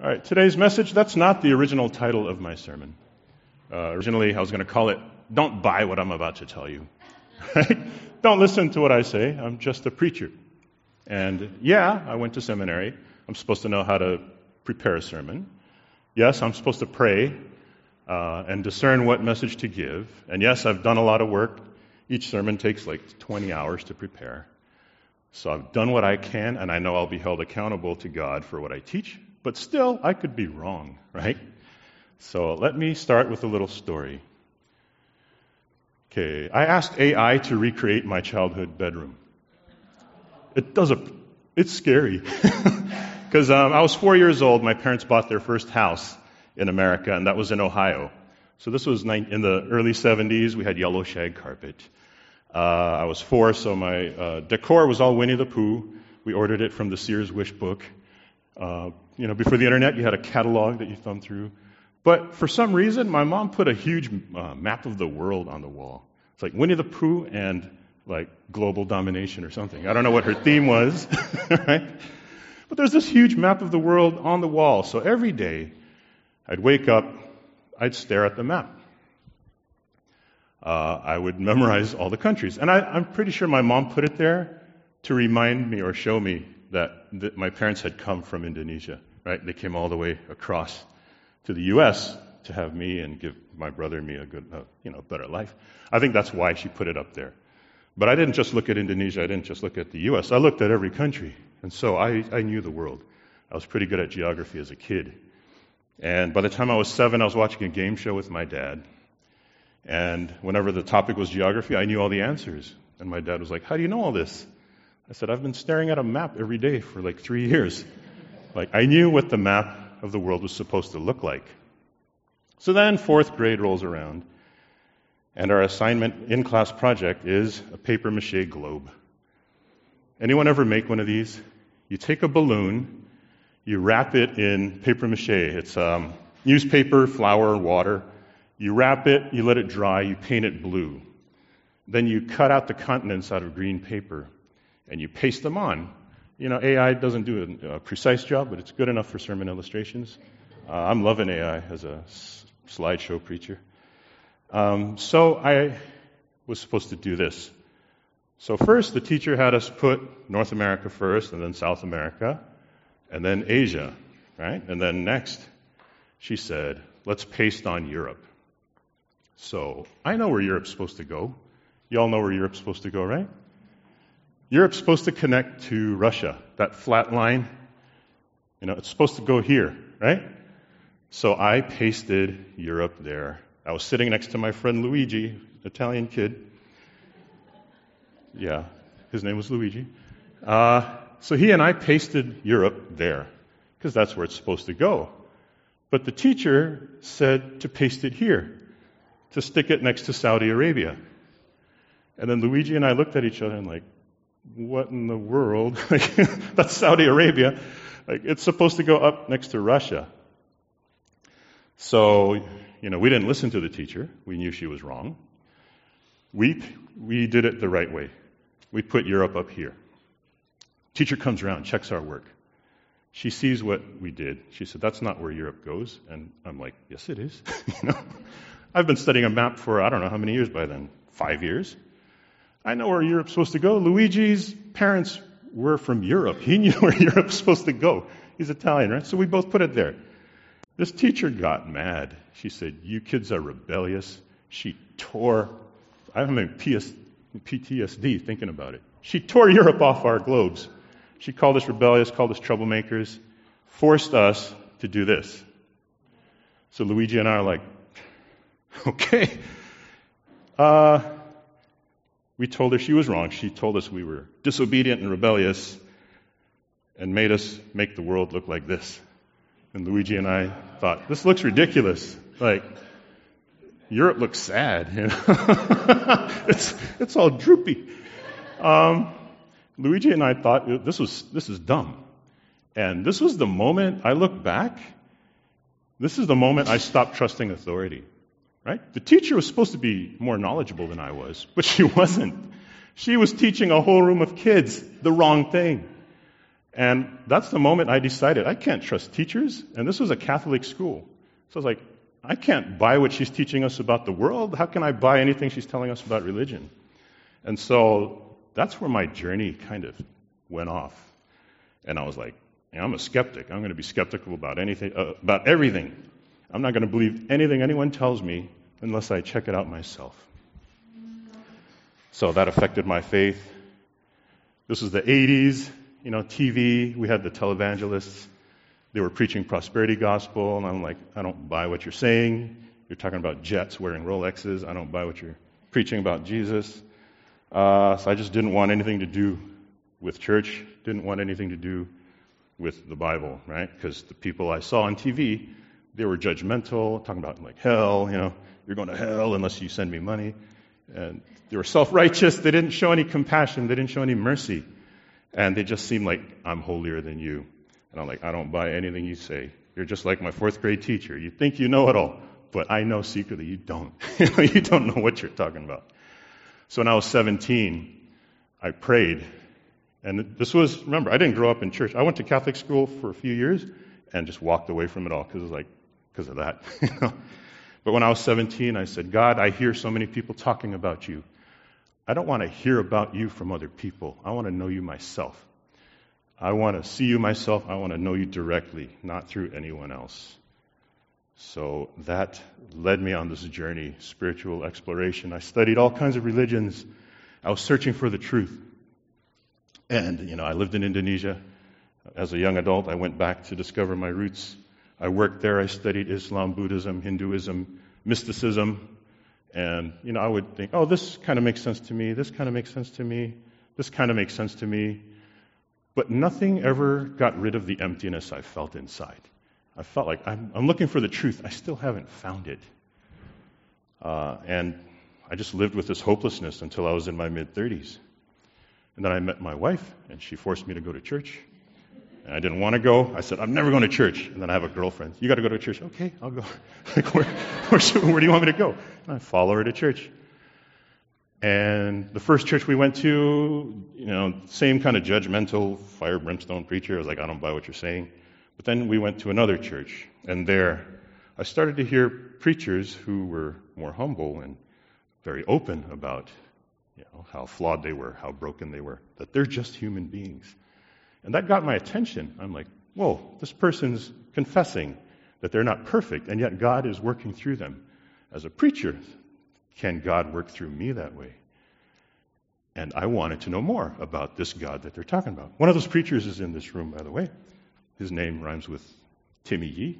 All right, today's message, that's not the original title of my sermon. Originally, I was going to call it, Don't Buy What I'm About to Tell You. Right? Don't listen to what I say. I'm just a preacher. And yeah, I went to seminary. I'm supposed to know how to prepare a sermon. Yes, I'm supposed to pray and discern what message to give. And yes, I've done a lot of work. Each sermon takes like 20 hours to prepare. So I've done what I can, and I know I'll be held accountable to God for what I teach. But still, I could be wrong, right? So let me start with a little story. Okay, I asked AI to recreate my childhood bedroom. It's scary. Because I was 4 years old, my parents bought their first house in America, and that was in Ohio. So this was in the early 70s. We had yellow shag carpet. I was 4, so my decor was all Winnie the Pooh. We ordered it from the Sears Wish book. Before the internet, you had a catalog that you thumbed through. But for some reason, my mom put a huge map of the world on the wall. It's like Winnie the Pooh and like global domination or something. I don't know what her theme was, right? But there's this huge map of the world on the wall. So every day, I'd wake up, I'd stare at the map. I would memorize all the countries. And I'm pretty sure my mom put it there to remind me or show me that my parents had come from Indonesia, right? They came all the way across to the U.S. to have me and give my brother and me a good, better life. I think that's why she put it up there. But I didn't just look at Indonesia. I didn't just look at the U.S. I looked at every country. And so I knew the world. I was pretty good at geography as a kid. And by the time I was 7, I was watching a game show with my dad. And whenever the topic was geography, I knew all the answers. And my dad was like, "How do you know all this?" I said, "I've been staring at a map every day for like 3 years." Like, I knew what the map of the world was supposed to look like. So then 4th grade rolls around, and our assignment in-class project is a papier-mâché globe. Anyone ever make one of these? You take a balloon, you wrap it in papier-mâché. It's newspaper, flour, water. You wrap it, you let it dry, you paint it blue. Then you cut out the continents out of green paper, and you paste them on. AI doesn't do a precise job, but it's good enough for sermon illustrations. I'm loving AI as a slideshow preacher. So I was supposed to do this. So first, the teacher had us put North America first, and then South America, and then Asia, right? And then next, she said, let's paste on Europe. So I know where Europe's supposed to go. You all know where Europe's supposed to go, right? Europe's supposed to connect to Russia, that flat line. It's supposed to go here, right? So I pasted Europe there. I was sitting next to my friend Luigi, Italian kid. Yeah, his name was Luigi. So he and I pasted Europe there, because that's where it's supposed to go. But the teacher said to paste it here, to stick it next to Saudi Arabia. And then Luigi and I looked at each other and like, what in the world? That's Saudi Arabia. It's supposed to go up next to Russia. So, we didn't listen to the teacher. We knew she was wrong. We did it the right way. We put Europe up here. Teacher comes around, checks our work. She sees what we did. She said, "That's not where Europe goes." And I'm like, "Yes, it is." I've been studying a map for I don't know how many years by then. 5 years. I know where Europe's supposed to go. Luigi's parents were from Europe. He knew where Europe's supposed to go. He's Italian, right? So we both put it there. This teacher got mad. She said, "You kids are rebellious." She tore, I'm in PTSD thinking about it. She tore Europe off our globes. She called us rebellious, called us troublemakers, forced us to do this. So Luigi and I are like, okay. We told her she was wrong. She told us we were disobedient and rebellious and made us make the world look like this. And Luigi and I thought, this looks ridiculous. Like, Europe looks sad. It's all droopy. Luigi and I thought this is dumb. And this was the moment I look back. This is the moment I stopped trusting authority. Right? The teacher was supposed to be more knowledgeable than I was, but she wasn't. She was teaching a whole room of kids the wrong thing. And that's the moment I decided I can't trust teachers. And this was a Catholic school. So I was like, I can't buy what she's teaching us about the world. How can I buy anything she's telling us about religion? And so that's where my journey kind of went off. And I was like, I'm a skeptic. I'm going to be skeptical about anything, about everything. I'm not going to believe anything anyone tells me unless I check it out myself. So that affected my faith. This was the 80s, TV. We had the televangelists. They were preaching prosperity gospel, and I'm like, I don't buy what you're saying. You're talking about jets wearing Rolexes. I don't buy what you're preaching about Jesus. So I just didn't want anything to do with church, didn't want anything to do with the Bible, right? Because the people I saw on TV, they were judgmental, talking about like hell, you're going to hell unless you send me money. And they were self-righteous. They didn't show any compassion. They didn't show any mercy. And they just seemed like, I'm holier than you. And I'm like, I don't buy anything you say. You're just like my fourth grade teacher. You think you know it all, but I know secretly you don't. You don't know what you're talking about. So when I was 17, I prayed. And this was, remember, I didn't grow up in church. I went to Catholic school for a few years and just walked away from it all because of that. But when I was 17, I said, God, I hear so many people talking about you. I don't want to hear about you from other people. I want to know you myself. I want to see you myself. I want to know you directly, not through anyone else. So that led me on this journey, spiritual exploration. I studied all kinds of religions. I was searching for the truth. And, I lived in Indonesia. As a young adult, I went back to discover my roots. I worked there. I studied Islam, Buddhism, Hinduism, mysticism. And, I would think, oh, this kind of makes sense to me. This kind of makes sense to me. This kind of makes sense to me. But nothing ever got rid of the emptiness I felt inside. I felt like I'm looking for the truth. I still haven't found it. And I just lived with this hopelessness until I was in my mid-30s. And then I met my wife, and she forced me to go to church. And I didn't want to go. I said, I'm never going to church. And then I have a girlfriend. You got to go to church. Okay, I'll go. Where do you want me to go? And I follow her to church. And the first church we went to, same kind of judgmental, fire, brimstone preacher. I was like, I don't buy what you're saying. But then we went to another church. And there, I started to hear preachers who were more humble and very open about how flawed they were, how broken they were, that they're just human beings. And that got my attention. I'm like, whoa, this person's confessing that they're not perfect, and yet God is working through them. As a preacher, can God work through me that way? And I wanted to know more about this God that they're talking about. One of those preachers is in this room, by the way. His name rhymes with Timmy Yee.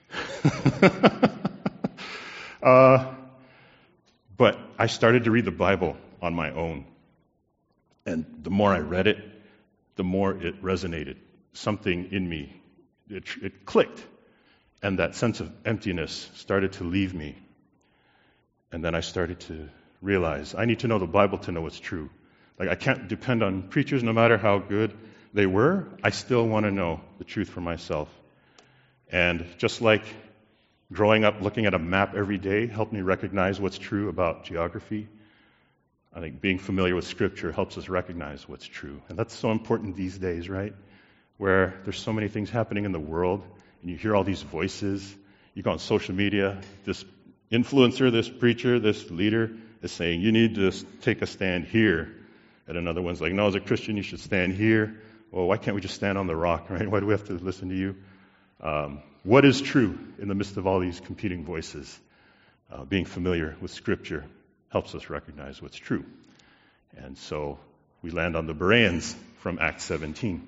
But I started to read the Bible on my own. And the more I read it, the more it resonated. Something in me, it clicked. And that sense of emptiness started to leave me. And then I started to realize I need to know the Bible to know what's true. Like, I can't depend on preachers no matter how good they were. I still want to know the truth for myself. And just like growing up looking at a map every day helped me recognize what's true about geography, I think being familiar with Scripture helps us recognize what's true. And that's so important these days, right? Where there's so many things happening in the world, and you hear all these voices. You go on social media, this influencer, this preacher, this leader is saying, you need to take a stand here. And another one's like, no, as a Christian, you should stand here. Well, why can't we just stand on the rock, right? Why do we have to listen to you? What is true in the midst of all these competing voices? Being familiar with Scripture helps us recognize what's true. And so we land on the Bereans from Acts 17.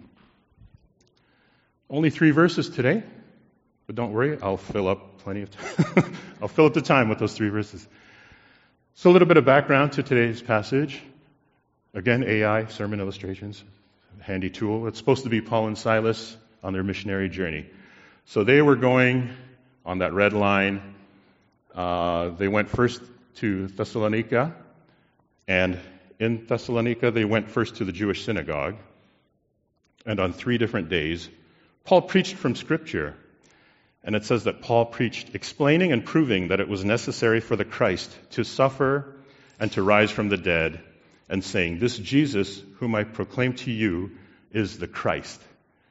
Only 3 verses today, but don't worry, I'll fill up plenty of time. I'll fill up the time with those 3 verses. So a little bit of background to today's passage. Again, AI, sermon illustrations, handy tool. It's supposed to be Paul and Silas on their missionary journey. So they were going on that red line. They went first to Thessalonica, and in Thessalonica they went first to the Jewish synagogue. And on 3 different days, Paul preached from Scripture. And it says that Paul preached explaining and proving that it was necessary for the Christ to suffer and to rise from the dead, and saying, this Jesus, whom I proclaim to you, is the Christ.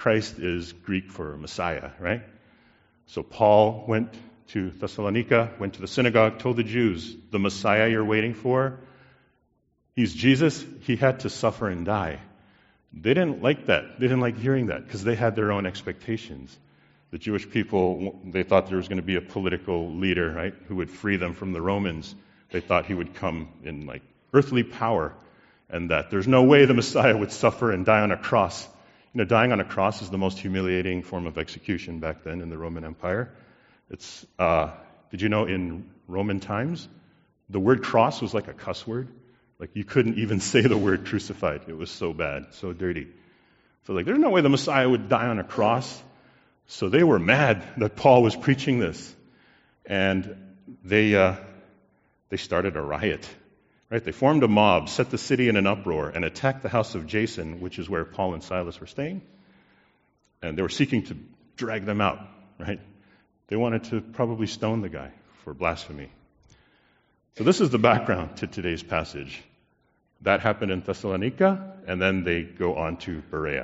Christ is Greek for Messiah, right? So Paul went to Thessalonica, went to the synagogue, told the Jews, the Messiah you're waiting for, he's Jesus, he had to suffer and die. They didn't like that. They didn't like hearing that because they had their own expectations. The Jewish people, they thought there was going to be a political leader, right, who would free them from the Romans. They thought he would come in like earthly power, and that there's no way the Messiah would suffer and die on a cross. You know, dying on a cross is the most humiliating form of execution back then in the Roman Empire. It's did you know in Roman times, the word cross was like a cuss word? Like you couldn't even say the word crucified. It was so bad, so dirty. So like, there's no way the Messiah would die on a cross. So they were mad that Paul was preaching this. And they started a riot. Right? They formed a mob, set the city in an uproar, and attacked the house of Jason, which is where Paul and Silas were staying. And they were seeking to drag them out, right? They wanted to probably stone the guy for blasphemy. So this is the background to today's passage. That happened in Thessalonica, and then they go on to Berea.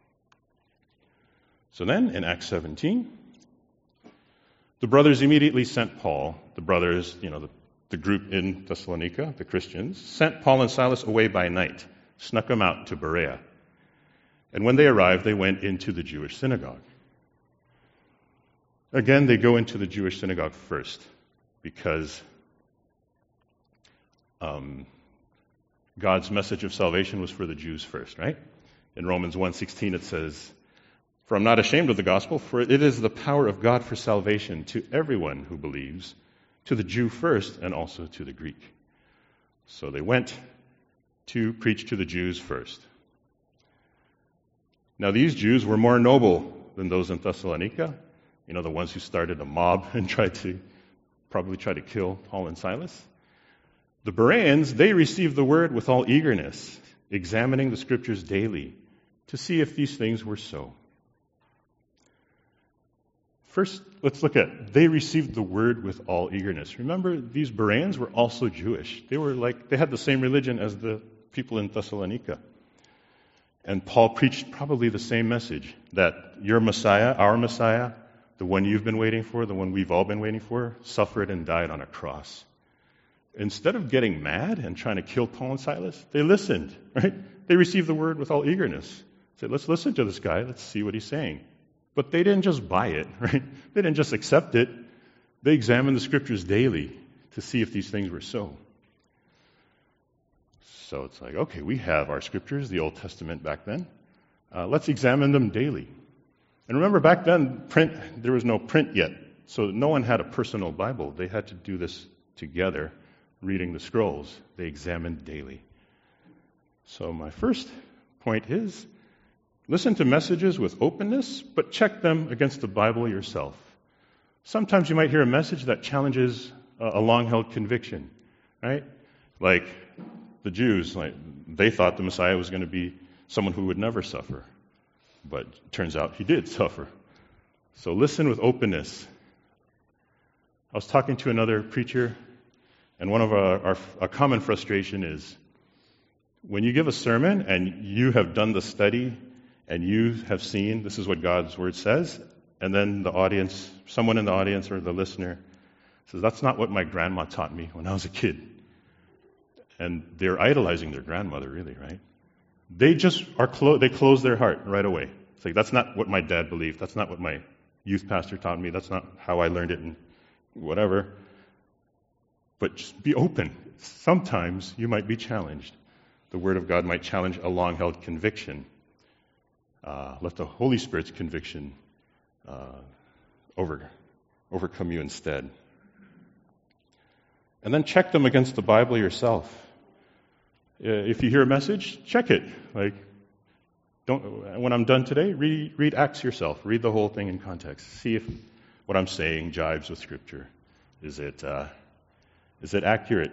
So then, in Acts 17, the brothers immediately sent Paul, the brothers, the group in Thessalonica, the Christians, sent Paul and Silas away by night, snuck them out to Berea. And when they arrived, they went into the Jewish synagogue. Again, they go into the Jewish synagogue first, because God's message of salvation was for the Jews first, right? In Romans 1:16 it says, "For I'm not ashamed of the gospel, for it is the power of God for salvation to everyone who believes, to the Jew first and also to the Greek." So they went to preach to the Jews first. Now these Jews were more noble than those in Thessalonica, the ones who started a mob and tried to kill Paul and Silas. The Bereans, they received the word with all eagerness, examining the scriptures daily to see if these things were so. First, let's look at, they received the word with all eagerness. Remember, these Bereans were also Jewish. They had the same religion as the people in Thessalonica. And Paul preached probably the same message, that your Messiah, our Messiah, the one you've been waiting for, the one we've all been waiting for, suffered and died on a cross. Instead of getting mad and trying to kill Paul and Silas, they listened, right? They received the word with all eagerness. Said, let's listen to this guy, let's see what he's saying. But they didn't just buy it, right? They didn't just accept it. They examined the scriptures daily to see if these things were so. So it's like, okay, we have our scriptures, the Old Testament back then. Let's examine them daily. And remember, back then, there was no print yet. So no one had a personal Bible. They had to do this together, reading the scrolls. They examined daily. So my first point is, listen to messages with openness, but check them against the Bible yourself. Sometimes you might hear a message that challenges a long-held conviction, right? Like the Jews, they thought the Messiah was going to be someone who would never suffer. But it turns out he did suffer. So listen with openness. I was talking to another preacher, and one of our common frustration is when you give a sermon and you have done the study and you have seen this is what God's word says, and then the audience, someone in the audience or the listener says, that's not what my grandma taught me when I was a kid. And they're idolizing their grandmother, really, right? They just they close their heart right away. It's like, that's not what my dad believed. That's not what my youth pastor taught me. That's not how I learned it and whatever. But just be open. Sometimes you might be challenged. The Word of God might challenge a long-held conviction. Let the Holy Spirit's conviction overcome you instead. And then check them against the Bible yourself. If you hear a message, check it. When I'm done today, read Acts yourself. Read the whole thing in context. See if what I'm saying jives with Scripture. Is it accurate?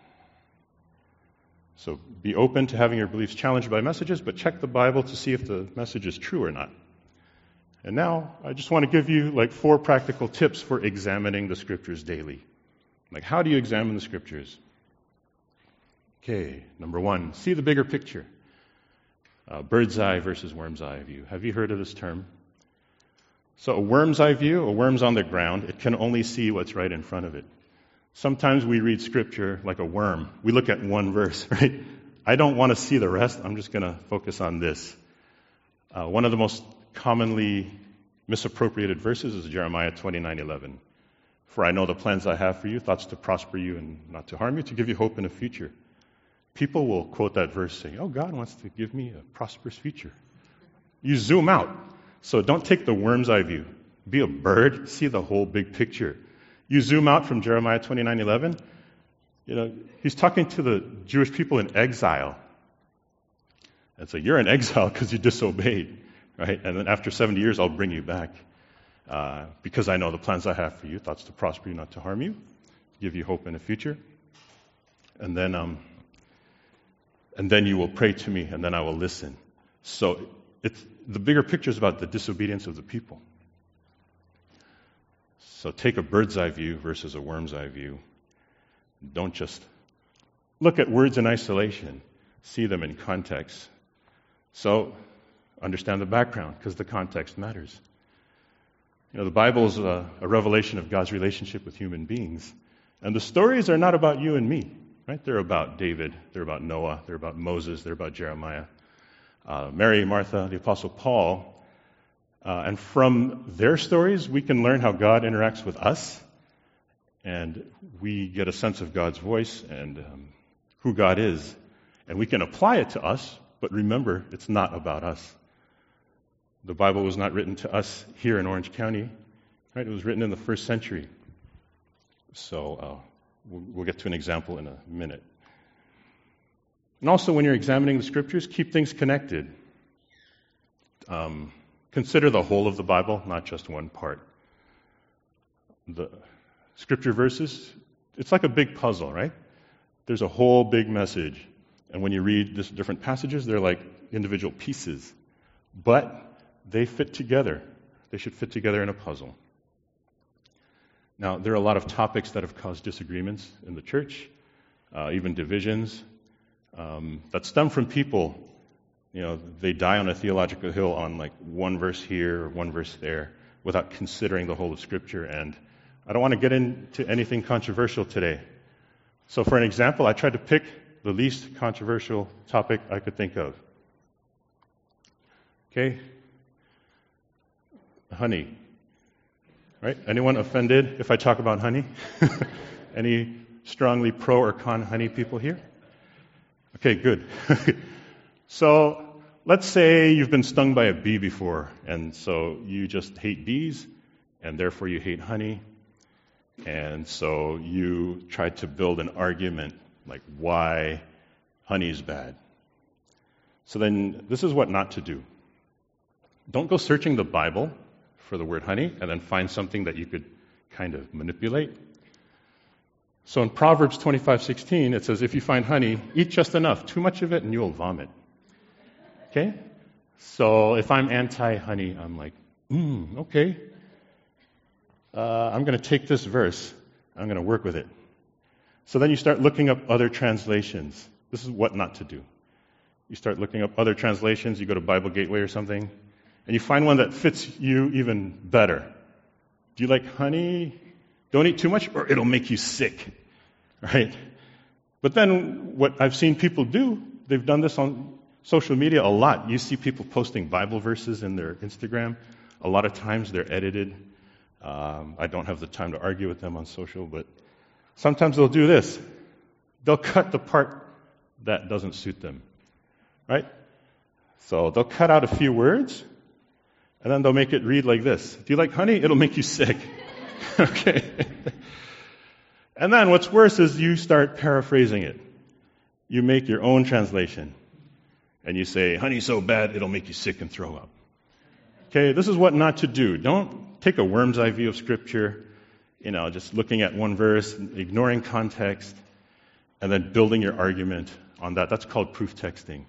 So be open to having your beliefs challenged by messages, but check the Bible to see if the message is true or not. And now, I just want to give you 4 practical tips for examining the Scriptures daily. How do you examine the Scriptures? Okay, number 1, see the bigger picture. Bird's eye versus worm's eye view. Have you heard of this term? So a worm's eye view, a worm's on the ground, it can only see what's right in front of it. Sometimes we read Scripture like a worm. We look at one verse, right? I don't want to see the rest. I'm just going to focus on this. One of the most commonly misappropriated verses is Jeremiah 29:11. For I know the plans I have for you, thoughts to prosper you and not to harm you, to give you hope in the future. People will quote that verse saying, oh, God wants to give me a prosperous future. You zoom out. So don't take the worm's eye view. Be a bird, see the whole big picture. You zoom out from Jeremiah 29:11, he's talking to the Jewish people in exile. And so you're in exile because you disobeyed, right? And then after 70 years, I'll bring you back. Because I know the plans I have for you, thoughts to prosper you, not to harm you, give you hope in the future. And then you will pray to me, and then I will listen. So the bigger picture is about the disobedience of the people. So take a bird's eye view versus a worm's eye view. Don't just look at words in isolation. See them in context. So understand the background, because the context matters. The Bible is a revelation of God's relationship with human beings. And the stories are not about you and me, right? They're about David, they're about Noah, they're about Moses, they're about Jeremiah, Mary, Martha, the Apostle Paul. And from their stories, we can learn how God interacts with us, and we get a sense of God's voice and who God is. And we can apply it to us, but remember, it's not about us. The Bible was not written to us here in Orange County, right? It was written in the first century. So we'll get to an example in a minute. And also, when you're examining the Scriptures, keep things connected. Consider the whole of the Bible, not just one part. The Scripture verses, it's like a big puzzle, right? There's a whole big message. And when you read these different passages, they're like individual pieces. But they fit together. They should fit together in a puzzle. Now, there are a lot of topics that have caused disagreements in the church, even divisions, that stem from people. They die on a theological hill on like one verse here or one verse there without considering the whole of Scripture. And I don't want to get into anything controversial today. So for an example, I tried to pick the least controversial topic I could think of. Okay? Honey. Right? Anyone offended if I talk about honey? Any strongly pro or con honey people here? Okay, good. So let's say you've been stung by a bee before, and so you just hate bees, and therefore you hate honey, and so you try to build an argument like why honey is bad. So then this is what not to do. Don't go searching the Bible for the word honey and then find something that you could kind of manipulate. So in Proverbs 25:16, it says, if you find honey, eat just enough. Too much of it and you'll vomit. Okay? So if I'm anti-honey, I'm like, okay. I'm going to take this verse. I'm going to work with it. So then you start looking up other translations. This is what not to do. You start looking up other translations. You go to Bible Gateway or something, and you find one that fits you even better. Do you like honey? Don't eat too much, or it'll make you sick. Right? But then what I've seen people do, they've done this on social media a lot. You see people posting Bible verses in their Instagram. A lot of times they're edited. I don't have the time to argue with them on social, but sometimes they'll do this. They'll cut the part that doesn't suit them. Right? So they'll cut out a few words, and then they'll make it read like this. Do you like honey? It'll make you sick. Okay. And then what's worse is you start paraphrasing it. You make your own translation. And you say, honey's so bad, it'll make you sick and throw up. Okay, this is what not to do. Don't take a worm's eye view of Scripture, just looking at one verse, ignoring context, and then building your argument on that. That's called proof texting.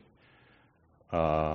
A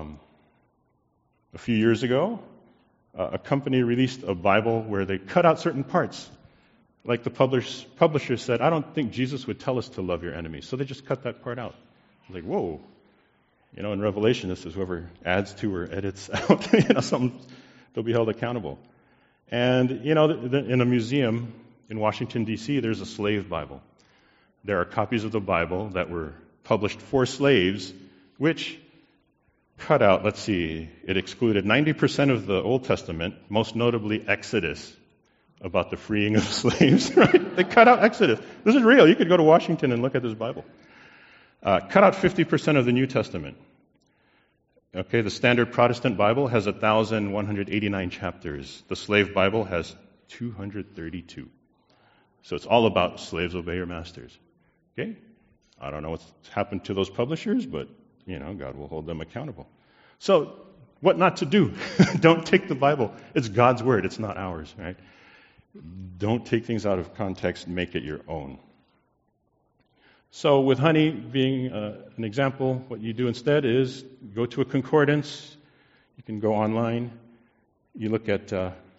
few years ago, a company released a Bible where they cut out certain parts. Like the publisher said, I don't think Jesus would tell us to love your enemies. So they just cut that part out. I was like, whoa. In Revelation, this is whoever adds to or edits out, something, they'll be held accountable. And, in a museum in Washington, D.C., there's a slave Bible. There are copies of the Bible that were published for slaves, which cut out, it excluded 90% of the Old Testament, most notably Exodus, about the freeing of slaves, right? They cut out Exodus. This is real. You could go to Washington and look at this Bible. Cut out 50% of the New Testament. Okay, the Standard Protestant Bible has 1,189 chapters. The Slave Bible has 232. So it's all about slaves obey your masters. Okay? I don't know what's happened to those publishers, but, God will hold them accountable. So, what not to do? Don't take the Bible. It's God's Word. It's not ours, right? Don't take things out of context and make it your own. So with honey being an example, what you do instead is go to a concordance. You can go online. You look at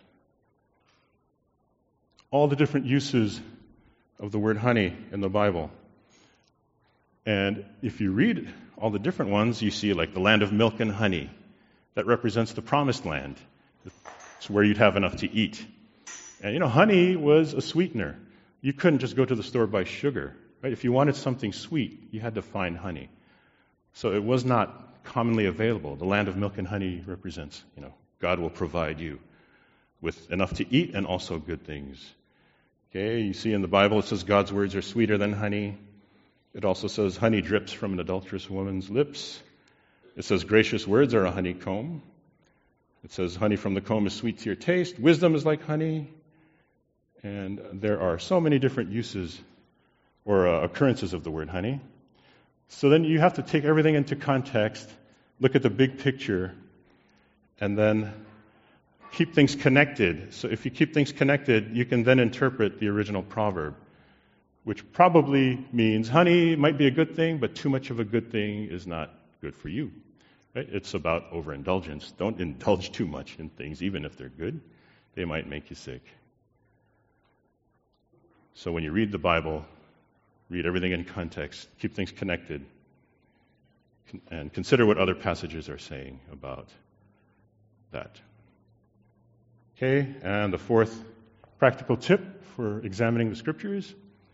all the different uses of the word honey in the Bible. And if you read all the different ones, you see like the land of milk and honey. That represents the promised land. It's where you'd have enough to eat. And honey was a sweetener. You couldn't just go to the store and buy sugar. Right? If you wanted something sweet, you had to find honey. So it was not commonly available. The land of milk and honey represents, God will provide you with enough to eat and also good things. Okay, you see in the Bible it says God's words are sweeter than honey. It also says honey drips from an adulterous woman's lips. It says gracious words are a honeycomb. It says honey from the comb is sweet to your taste. Wisdom is like honey. And there are so many different uses or occurrences of the word honey. So then you have to take everything into context, look at the big picture, and then keep things connected. So if you keep things connected, you can then interpret the original proverb, which probably means honey might be a good thing, but too much of a good thing is not good for you. Right? It's about overindulgence. Don't indulge too much in things, even if they're good. They might make you sick. So when you read the Bible, read everything in context, keep things connected, and consider what other passages are saying about that. Okay, and the fourth practical tip for examining the Scriptures,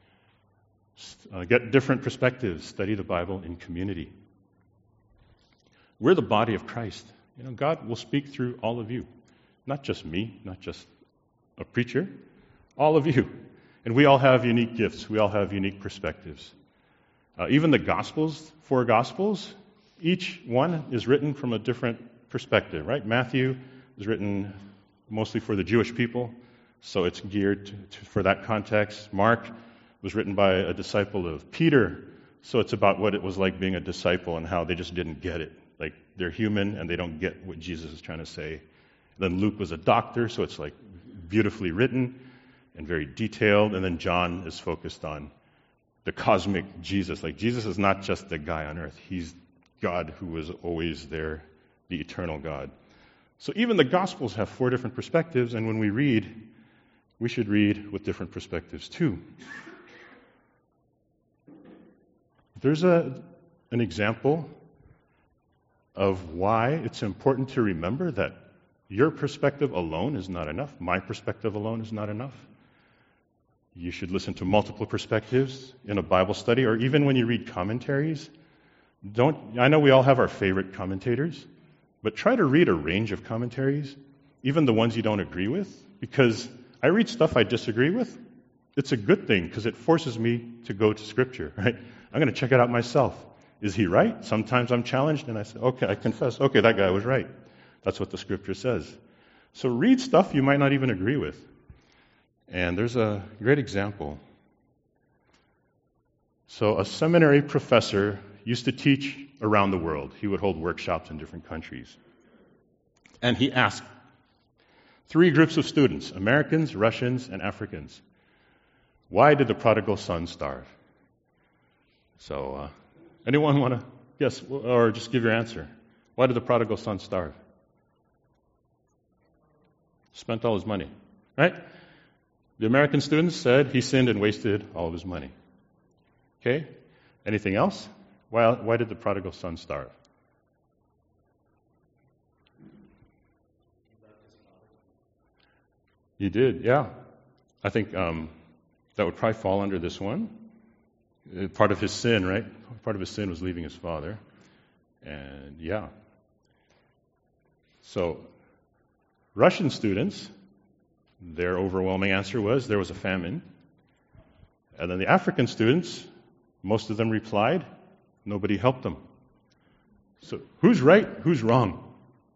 get different perspectives, study the Bible in community. We're the body of Christ. God will speak through all of you, not just me, not just a preacher, all of you. And we all have unique gifts. We all have unique perspectives. Even the Gospels, 4 Gospels, each one is written from a different perspective, right? Matthew is written mostly for the Jewish people, so it's geared for that context. Mark was written by a disciple of Peter, so it's about what it was like being a disciple and how they just didn't get it. Like, they're human and they don't get what Jesus is trying to say. Then Luke was a doctor, so it's like beautifully written and very detailed. And then John is focused on the cosmic Jesus. Like, Jesus is not just the guy on earth. He's God who was always there, the eternal God. So even the Gospels have 4 different perspectives, and when we read, we should read with different perspectives too. There's an example of why it's important to remember that your perspective alone is not enough. My perspective alone is not enough. You should listen to multiple perspectives in a Bible study, or even when you read commentaries. I know we all have our favorite commentators, but try to read a range of commentaries, even the ones you don't agree with, because I read stuff I disagree with. It's a good thing, because it forces me to go to Scripture, right? I'm going to check it out myself. Is he right? Sometimes I'm challenged, and I say, okay, I confess, okay, that guy was right. That's what the Scripture says. So read stuff you might not even agree with. And there's a great example. So a seminary professor used to teach around the world. He would hold workshops in different countries. And he asked 3 groups of students, Americans, Russians, and Africans, why did the prodigal son starve? So, anyone want to guess or just give your answer? Why did the prodigal son starve? Spent all his money, right? The American students said he sinned and wasted all of his money. Okay? Anything else? Why did the prodigal son starve? He did, yeah. I think that would probably fall under this one. Part of his sin, right? Part of his sin was leaving his father. And yeah. So, Russian students, their overwhelming answer was there was a famine. And then the African students, most of them replied, nobody helped them. So, who's right? Who's wrong?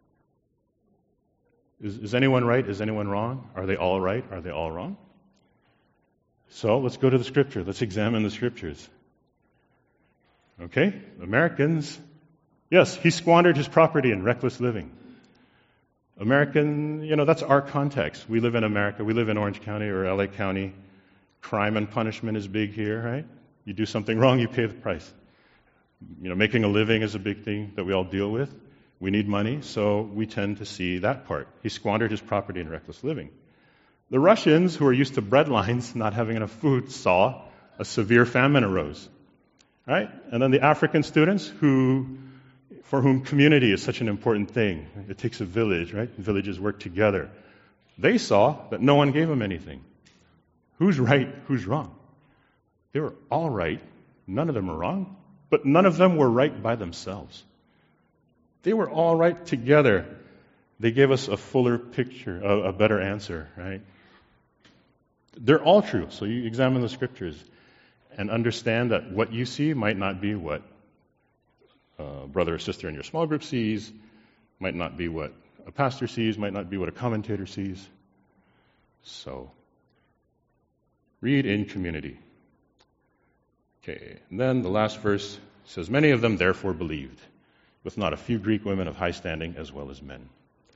Is anyone right? Is anyone wrong? Are they all right? Are they all wrong? So let's go to the Scripture. Let's examine the Scriptures. Okay, Americans, yes, he squandered his property in reckless living. American, that's our context. We live in America. We live in Orange County or LA County. Crime and punishment is big here, right? You do something wrong, you pay the price. Making a living is a big thing that we all deal with. We need money, so we tend to see that part. He squandered his property in reckless living. The Russians, who are used to bread lines, not having enough food, saw a severe famine arose. Right? And then the African students, for whom community is such an important thing. It takes a village, right? Villages work together. They saw that no one gave them anything. Who's right? Who's wrong? They were all right. None of them were wrong. But none of them were right by themselves. They were all right together. They gave us a fuller picture, a better answer, right? They're all true. So you examine the Scriptures and understand that what you see might not be what a brother or sister in your small group sees, might not be what a pastor sees, might not be what a commentator sees. So, read in community. Okay, and then the last verse says, many of them therefore believed, with not a few Greek women of high standing as well as men.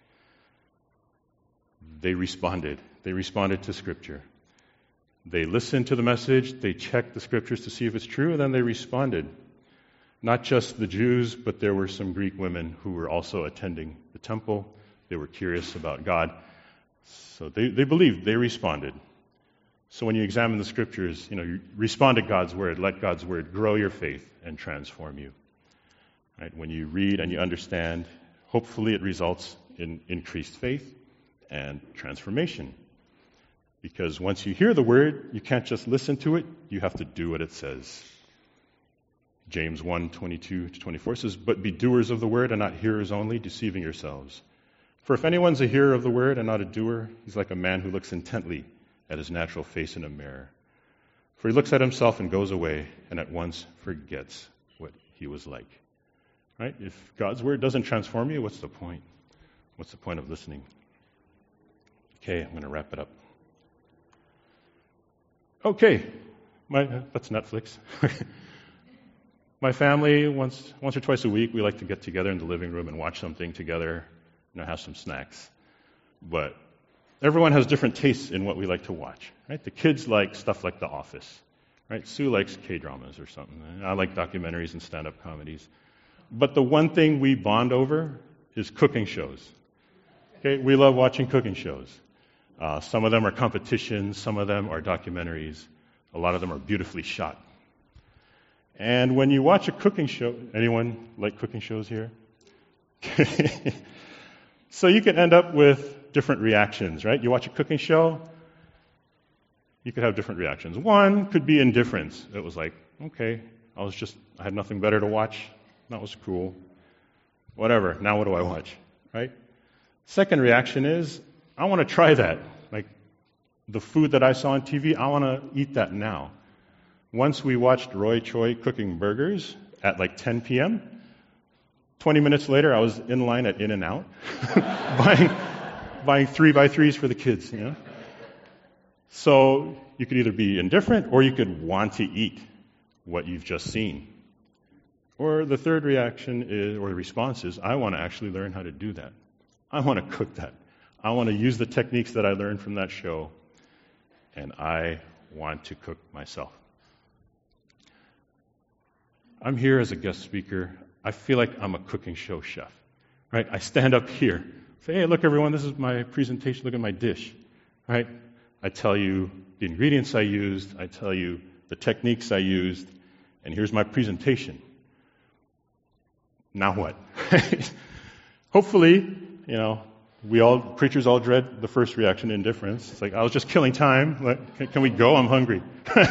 They responded. They responded to Scripture. They listened to the message, they checked the Scriptures to see if it's true, and then they responded. Not just the Jews, but there were some Greek women who were also attending the temple. They were curious about God. So they believed, they responded. So when you examine the Scriptures, you respond to God's Word. Let God's Word grow your faith and transform you. Right? When you read and you understand, hopefully it results in increased faith and transformation. Because once you hear the Word, you can't just listen to it, you have to do what it says. James 1:22-24 says, but be doers of the Word and not hearers only, deceiving yourselves. For if anyone's a hearer of the Word and not a doer, he's like a man who looks intently at his natural face in a mirror. For he looks at himself and goes away and at once forgets what he was like. Right? If God's Word doesn't transform you, what's the point? What's the point of listening? Okay, I'm going to wrap it up. Okay, that's Netflix. My family, once or twice a week, we like to get together in the living room and watch something together, have some snacks. But everyone has different tastes in what we like to watch. Right? The kids like stuff like The Office. Right? Sue likes K-dramas or something. I like documentaries and stand-up comedies. But the one thing we bond over is cooking shows. Okay, we love watching cooking shows. Some of them are competitions, some of them are documentaries, a lot of them are beautifully shot. And when you watch a cooking show, anyone like cooking shows here? So you can end up with different reactions, right? You watch a cooking show, you could have different reactions. One could be indifference. It was like, okay, I had nothing better to watch. That was cool. Whatever, now what do I watch, right? Second reaction is, I want to try that. Like the food that I saw on TV, I want to eat that now. Once we watched Roy Choi cooking burgers at like 10 p.m. 20 minutes later, I was in line at In-N-Out buying 3x3s for the kids. So you could either be indifferent or you could want to eat what you've just seen. Or the third reaction is, or response is, I want to actually learn how to do that. I want to cook that. I want to use the techniques that I learned from that show, and I want to cook myself. I'm here as a guest speaker. I feel like I'm a cooking show chef, right? I stand up here, say, hey, look, everyone, this is my presentation. Look at my dish, right? I tell you the ingredients I used. I tell you the techniques I used, and here's my presentation. Now what? Hopefully, Preachers all dread the first reaction, indifference. It's like, I was just killing time. Can we go? I'm hungry.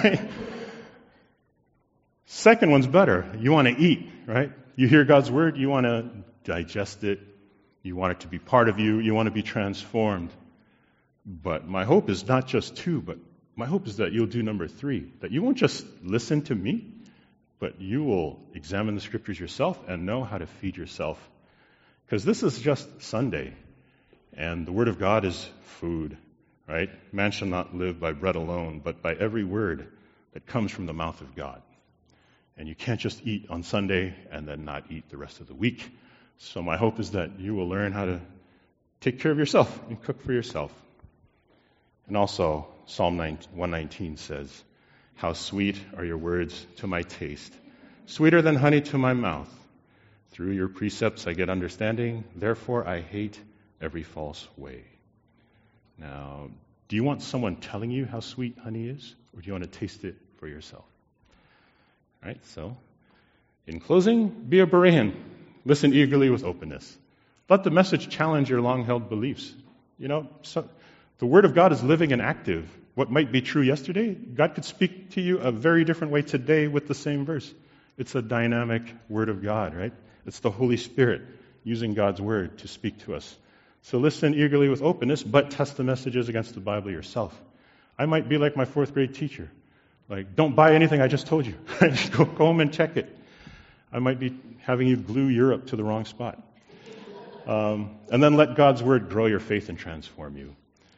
Second one's better. You want to eat, right? You hear God's word, you want to digest it. You want it to be part of you. You want to be transformed. But my hope is not just 2, but my hope is that you'll do number 3, that you won't just listen to me, but you will examine the scriptures yourself and know how to feed yourself. Because this is just Sunday, and the word of God is food, right? Man shall not live by bread alone, but by every word that comes from the mouth of God. And you can't just eat on Sunday and then not eat the rest of the week. So my hope is that you will learn how to take care of yourself and cook for yourself. And also, Psalm 119 says, how sweet are your words to my taste, sweeter than honey to my mouth. Through your precepts I get understanding, therefore I hate every false way. Now, do you want someone telling you how sweet honey is, or do you want to taste it for yourself? All right, so, in closing, be a Berean. Listen eagerly with openness. Let the message challenge your long-held beliefs. The Word of God is living and active. What might be true yesterday, God could speak to you a very different way today with the same verse. It's a dynamic Word of God, right? It's the Holy Spirit using God's Word to speak to us. So listen eagerly with openness, but test the messages against the Bible yourself. I might be like my 4th grade teacher. Like, don't buy anything I just told you. Just go home and check it. I might be having you glue Europe to the wrong spot. And then let God's Word grow your faith and transform you.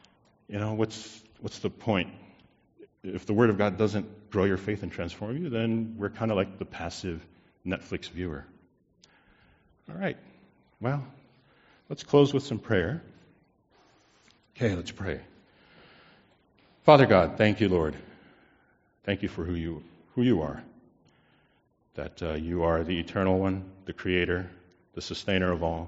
What's the point? If the Word of God doesn't grow your faith and transform you, then we're kind of like the passive Netflix viewer. All right. Well, let's close with some prayer. Okay, let's pray. Father God, thank you, Lord. Thank you for who you are. That you are the eternal one, the creator, the sustainer of all,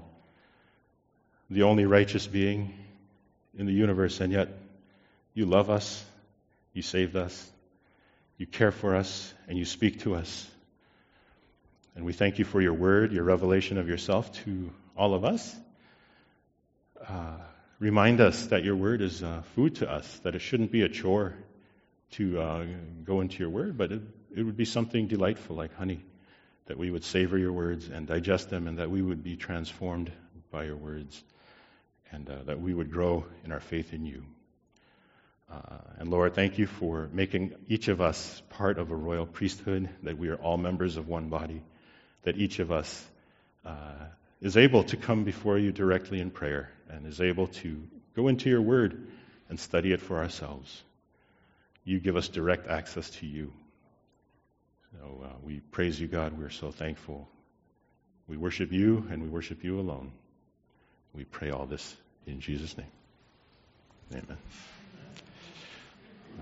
the only righteous being in the universe, and yet you love us, you saved us, you care for us, and you speak to us. And we thank you for your word, your revelation of yourself to all of us. Remind us that your word is food to us, that it shouldn't be a chore to go into your word, but it would be something delightful like honey, that we would savor your words and digest them, and that we would be transformed by your words, and that we would grow in our faith in you. And Lord, thank you for making each of us part of a royal priesthood, that we are all members of one body, that each of us is able to come before you directly in prayer and is able to go into your word and study it for ourselves. You give us direct access to you. So we praise you, God. We're so thankful. We worship you, and we worship you alone. We pray all this in Jesus' name. Amen.